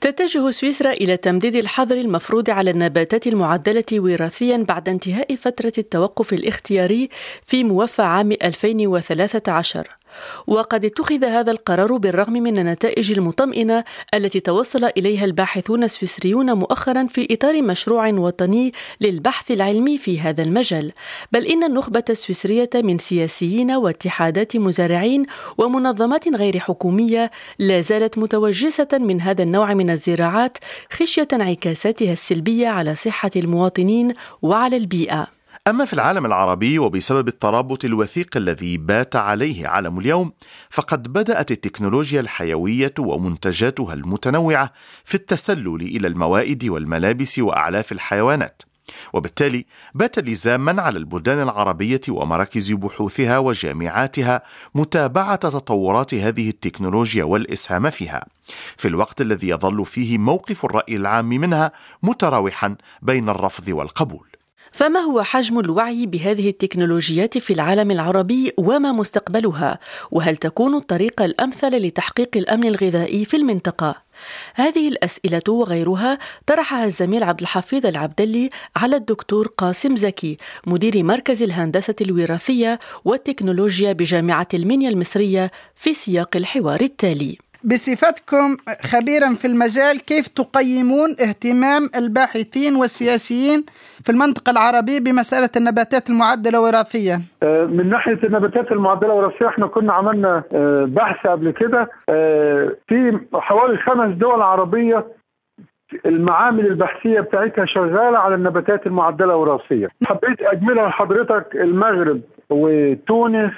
تتجه سويسرا إلى تمديد الحظر المفروض على النباتات المعدلة وراثيا بعد انتهاء فترة التوقف الاختياري في موفى عام 2013. وقد اتخذ هذا القرار بالرغم من النتائج المطمئنة التي توصل إليها الباحثون السويسريون مؤخرا في إطار مشروع وطني للبحث العلمي في هذا المجال. بل إن النخبة السويسرية من سياسيين واتحادات مزارعين ومنظمات غير حكومية لا زالت متوجسة من هذا النوع من الزراعات خشية انعكاساتها السلبية على صحة المواطنين وعلى البيئة. أما في العالم العربي وبسبب الترابط الوثيق الذي بات عليه عالم اليوم، فقد بدأت التكنولوجيا الحيوية ومنتجاتها المتنوعة في التسلل إلى الموائد والملابس وأعلاف الحيوانات، وبالتالي بات لزاما على البلدان العربية ومراكز بحوثها وجامعاتها متابعة تطورات هذه التكنولوجيا والإسهام فيها، في الوقت الذي يظل فيه موقف الرأي العام منها متراوحا بين الرفض والقبول. فما هو حجم الوعي بهذه التكنولوجيات في العالم العربي وما مستقبلها؟ وهل تكون الطريقة الأمثل لتحقيق الأمن الغذائي في المنطقة؟ هذه الأسئلة وغيرها طرحها الزميل عبد الحفيظ العبدلي على الدكتور قاسم زكي مدير مركز الهندسة الوراثية والتكنولوجيا بجامعة المنيا المصرية في سياق الحوار التالي. بصفتكم خبيرا في المجال، كيف تقيمون اهتمام الباحثين والسياسيين في المنطقة العربية بمسألة النباتات المعدلة وراثيا؟ من ناحية النباتات المعدلة وراثيا احنا كنا عملنا بحث قبل كده في حوالي 5 دول عربية المعامل البحثية بتاعتها شغالة على النباتات المعدلة وراثيا. حبيت أجملها لحضرتك: المغرب وتونس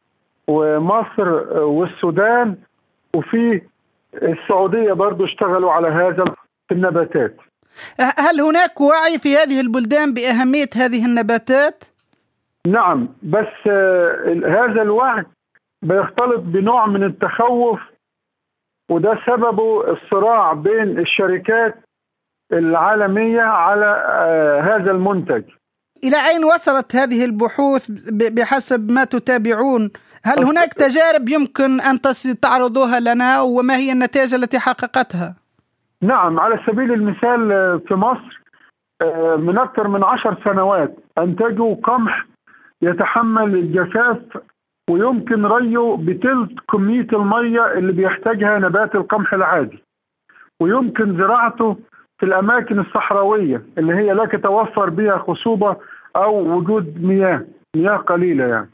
ومصر والسودان، وفي السعودية برضو اشتغلوا على هذا في النباتات. هل هناك وعي في هذه البلدان بأهمية هذه النباتات؟ نعم، بس هذا الوعي بيختلط بنوع من التخوف، وده سببه الصراع بين الشركات العالمية على هذا المنتج. إلى أين وصلت هذه البحوث بحسب ما تتابعون؟ هل هناك تجارب يمكن أن تعرضوها لنا، وما هي النتائج التي حققتها؟ نعم، على سبيل المثال في مصر من أكثر من 10 سنوات أنتجوا قمح يتحمل الجفاف ويمكن ريه بثلث كمية المية اللي بيحتاجها نبات القمح العادي، ويمكن زراعته في الأماكن الصحراوية اللي هي لا تتوفر بها خصوبة أو وجود مياه قليلة يعني.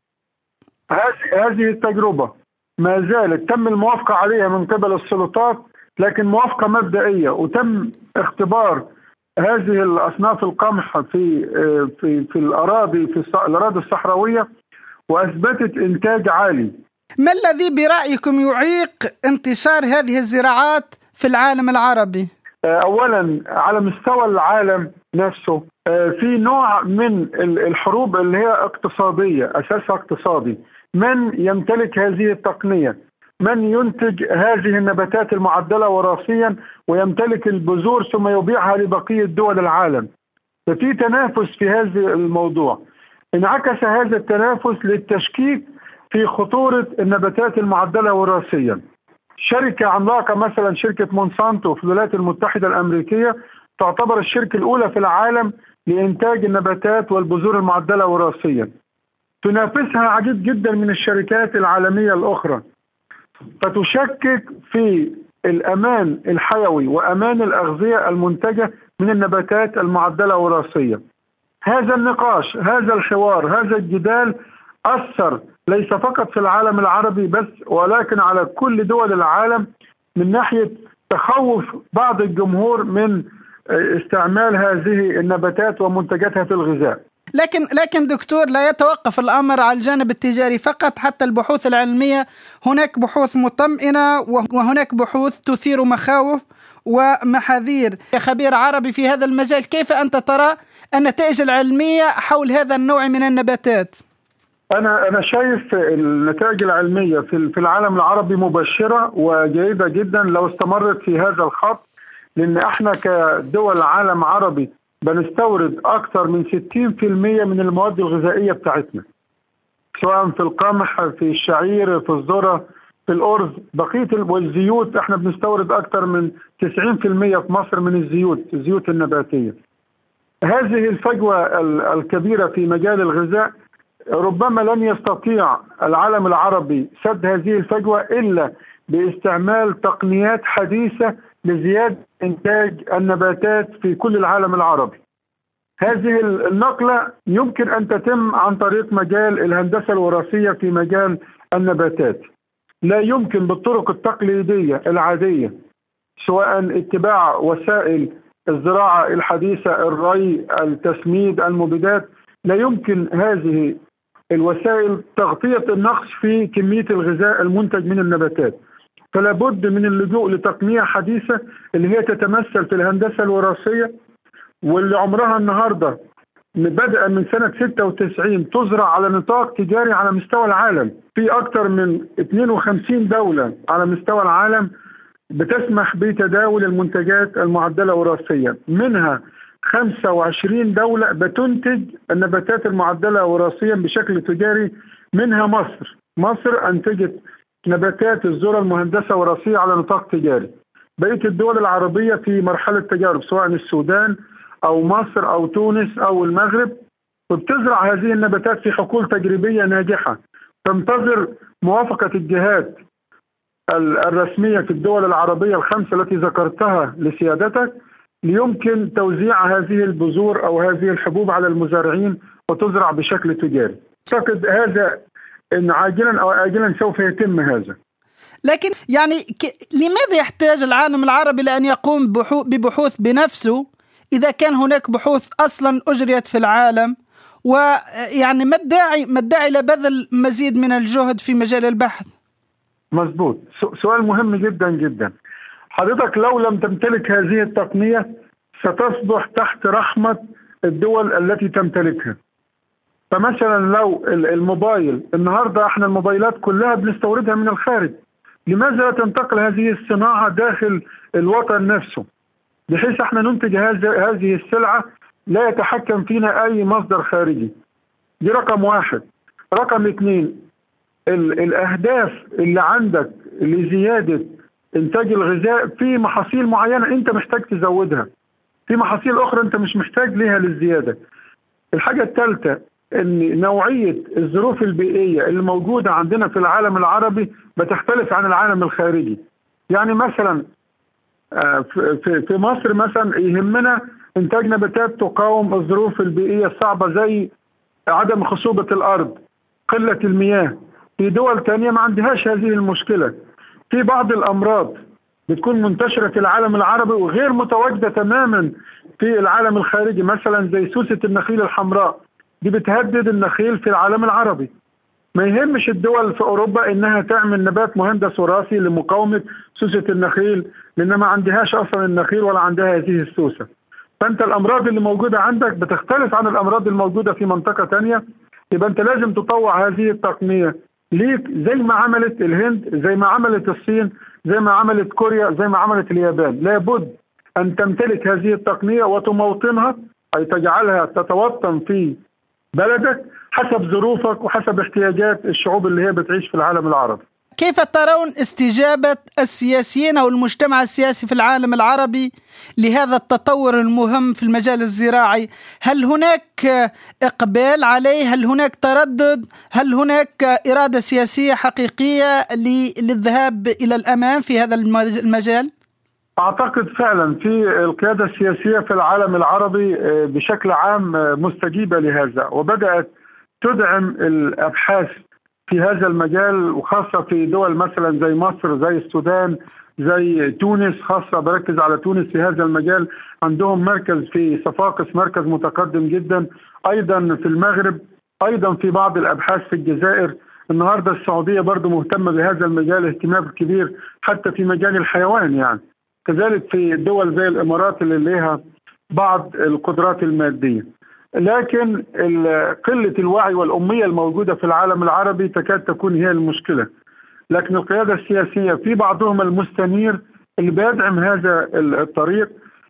هذه التجربة ما زالت تم الموافقة عليها من قبل السلطات، لكن موافقة مبدئية، وتم اختبار هذه الأصناف القمح في الأراضي الصحراوية، وأثبتت إنتاج عالي. ما الذي برأيكم يعيق انتشار هذه الزراعات في العالم العربي؟ أولا على مستوى العالم نفسه في نوع من الحروب اللي هي اقتصادية، أساسها اقتصادي. من يمتلك هذه التقنية، من ينتج هذه النباتات المعدلة وراثيا ويمتلك البذور ثم يبيعها لبقية دول العالم، ففي تنافس في هذا الموضوع. انعكس هذا التنافس للتشكيك في خطورة النباتات المعدلة وراثيا. شركة عملاقة مثلا شركة مونسانتو في الولايات المتحدة الأمريكية تعتبر الشركة الأولى في العالم لإنتاج النباتات والبذور المعدلة وراثيا، تنافسها عديد جدا من الشركات العالمية الأخرى، فتشكك في الأمان الحيوي وأمان الأغذية المنتجة من النباتات المعدلة وراثيا. هذا النقاش، هذا الحوار، هذا الجدال أثر ليس فقط في العالم العربي بس، ولكن على كل دول العالم، من ناحية تخوف بعض الجمهور من استعمال هذه النباتات ومنتجاتها في الغذاء. لكن دكتور، لا يتوقف الأمر على الجانب التجاري فقط، حتى البحوث العلمية هناك بحوث مطمئنة وهناك بحوث تثير مخاوف ومحاذير. خبير عربي في هذا المجال، كيف أنت ترى النتائج العلمية حول هذا النوع من النباتات؟ أنا شايف النتائج العلمية في العالم العربي مبشرة وجيدة جدا لو استمرت في هذا الخط، لأن احنا كدول عالم عربي بنستورد أكثر من 60% من المواد الغذائية بتاعتنا، سواء في القمح، في الشعير، في الذرة، في الأرز، بقية والزيوت احنا بنستورد أكثر من 90% في مصر من الزيوت النباتية. هذه الفجوة الكبيرة في مجال الغذاء ربما لن يستطيع العالم العربي سد هذه الفجوة إلا باستعمال تقنيات حديثة لزيادة إنتاج النباتات في كل العالم العربي. هذه النقلة يمكن أن تتم عن طريق مجال الهندسة الوراثية في مجال النباتات. لا يمكن بالطرق التقليدية العادية، سواء اتباع وسائل الزراعة الحديثة، الري، التسميد، المبيدات، لا يمكن هذه الوسائل تغطية النقص في كمية الغذاء المنتج من النباتات. فلا بد من اللجوء لتقنية حديثة اللي هي تتمثل في الهندسة الوراثية، واللي عمرها النهاردة بدأ من سنة 96 تزرع على نطاق تجاري على مستوى العالم في أكثر من 52 دولة على مستوى العالم بتسمح بتداول المنتجات المعدلة وراثيا، منها 25 دولة بتنتج النباتات المعدلة وراثيا بشكل تجاري، منها مصر أنتجت نباتات الذرة المهندسة وراثية على نطاق تجاري. بقية الدول العربية في مرحلة تجارب، سواء السودان أو مصر أو تونس أو المغرب، وبتزرع هذه النباتات في حقول تجريبية ناجحة، تنتظر موافقة الجهات الرسمية في الدول العربية الخمسة التي ذكرتها لسيادتك ليمكن توزيع هذه البذور أو هذه الحبوب على المزارعين وتزرع بشكل تجاري. أعتقد هذا إن عاجلا أو آجلا سوف يتم هذا. لكن يعني لماذا يحتاج العالم العربي لأن يقوم ببحوث بنفسه إذا كان هناك بحوث أصلا أجريت في العالم؟ ويعني ما الداعي لبذل مزيد من الجهد في مجال البحث؟ مظبوط، سؤال مهم جدا جدا. حضرتك لو لم تمتلك هذه التقنية ستصبح تحت رحمة الدول التي تمتلكها. فمثلا لو الموبايل النهاردة احنا الموبايلات كلها بنستوردها من الخارج، لماذا لا تنتقل هذه الصناعة داخل الوطن نفسه بحيث احنا ننتج هذه السلعة لا يتحكم فينا أي مصدر خارجي؟ دي رقم واحد. رقم 2، الأهداف اللي عندك لزيادة إنتاج الغذاء في محاصيل معينة أنت محتاج تزودها، في محاصيل أخرى أنت مش محتاج لها للزيادة. الحاجة الثالثة أن نوعية الظروف البيئية اللي موجودة عندنا في العالم العربي بتختلف عن العالم الخارجي. يعني مثلا في مصر مثلا يهمنا إنتاج نباتات تقاوم الظروف البيئية الصعبة زي عدم خصوبة الأرض، قلة المياه. في دول تانية ما عندهاش هذه المشكلة. في بعض الأمراض بتكون منتشرة في العالم العربي وغير متواجدة تماما في العالم الخارجي، مثلا زي سوسة النخيل الحمراء، دي بتهدد النخيل في العالم العربي. ما يهمش الدول في أوروبا إنها تعمل نبات مهندس وراثي لمقاومة سوسة النخيل، لأن ما عندهاش أصلا النخيل ولا عندها هذه السوسة. فأنت الأمراض اللي موجودة عندك بتختلف عن الأمراض الموجودة في منطقة تانية. يبقى أنت لازم تطوع هذه التقنية ليك زي ما عملت الهند، زي ما عملت الصين، زي ما عملت كوريا، زي ما عملت اليابان. لابد أن تمتلك هذه التقنية وتموطنها، أي تجعلها تتوطن في بلدك حسب ظروفك وحسب احتياجات الشعوب اللي هي بتعيش في العالم العربي. كيف ترون استجابة السياسيين أو المجتمع السياسي في العالم العربي لهذا التطور المهم في المجال الزراعي؟ هل هناك إقبال عليه؟ هل هناك تردد؟ هل هناك إرادة سياسية حقيقية للذهاب إلى الأمام في هذا المجال؟ أعتقد فعلا في القيادة السياسية في العالم العربي بشكل عام مستجيبة لهذا، وبدأت تدعم الأبحاث في هذا المجال، وخاصة في دول مثلا زي مصر، زي السودان، زي تونس. خاصة بركز على تونس في هذا المجال، عندهم مركز في صفاقس، مركز متقدم جدا. أيضا في المغرب، أيضا في بعض الأبحاث في الجزائر. النهاردة السعودية برضو مهتمة بهذا المجال اهتمام كبير، حتى في مجال الحيوان يعني. كذلك في دول زي الإمارات اللي لها بعض القدرات المادية. لكن قلة الوعي والأمية الموجودة في العالم العربي تكاد تكون هي المشكلة. لكن القيادة السياسية في بعضهم المستنير اللي بيدعم هذا الطريق،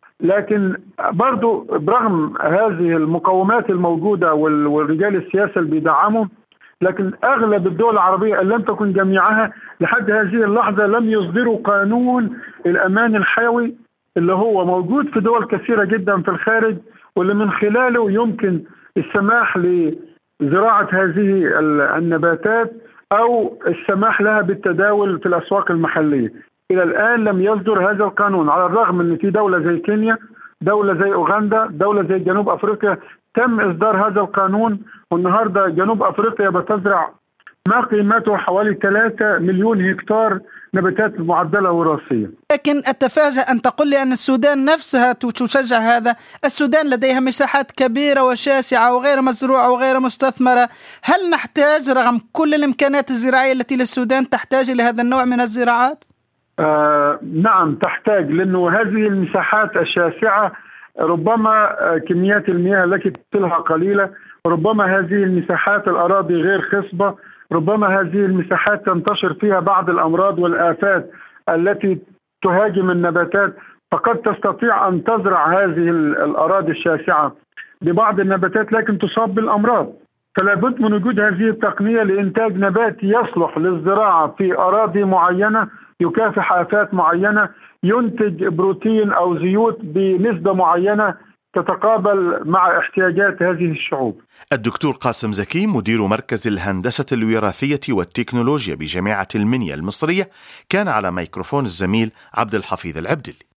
لكن برضو برغم هذه المقومات الموجودة والرجال السياسة اللي بيدعموا، لكن أغلب الدول العربية إن لم تكن جميعها لحد هذه اللحظة لم يصدروا قانون الأمان الحيوي اللي هو موجود في دول كثيرة جدا في الخارج، واللي من خلاله يمكن السماح لزراعة هذه النباتات أو السماح لها بالتداول في الأسواق المحلية. إلى الآن لم يصدر هذا القانون، على الرغم أن في دولة زي كينيا، دولة زي أوغندا، دولة زي جنوب أفريقيا تم إصدار هذا القانون، والنهاردة جنوب أفريقيا بتزرع ما قيمته حوالي 3 مليون هكتار نباتات معدلة وراثية. لكن أتفاجأ أن تقول لي أن السودان نفسها تشجع هذا. السودان لديها مساحات كبيرة وشاسعة وغير مزروعة وغير مستثمرة. هل نحتاج رغم كل الإمكانات الزراعية التي للسودان تحتاج إلى هذا النوع من الزراعات؟ نعم تحتاج، لأنه هذه المساحات الشاسعة ربما كميات المياه التي تصلها قليلة، ربما هذه المساحات الأراضي غير خصبة، ربما هذه المساحات تنتشر فيها بعض الأمراض والآفات التي تهاجم النباتات، فقد تستطيع أن تزرع هذه الأراضي الشاسعة ببعض النباتات لكن تصاب بالأمراض. فلا بد من وجود هذه التقنية لإنتاج نبات يصلح للزراعة في أراضي معينة يكافح آفات معينة، ينتج بروتين أو زيوت بنسبة معينة تتقابل مع احتياجات هذه الشعوب. الدكتور قاسم زكي مدير مركز الهندسة الوراثية والتكنولوجيا بجامعة المنيا المصرية كان على ميكروفون الزميل عبد الحفيظ العبدلي.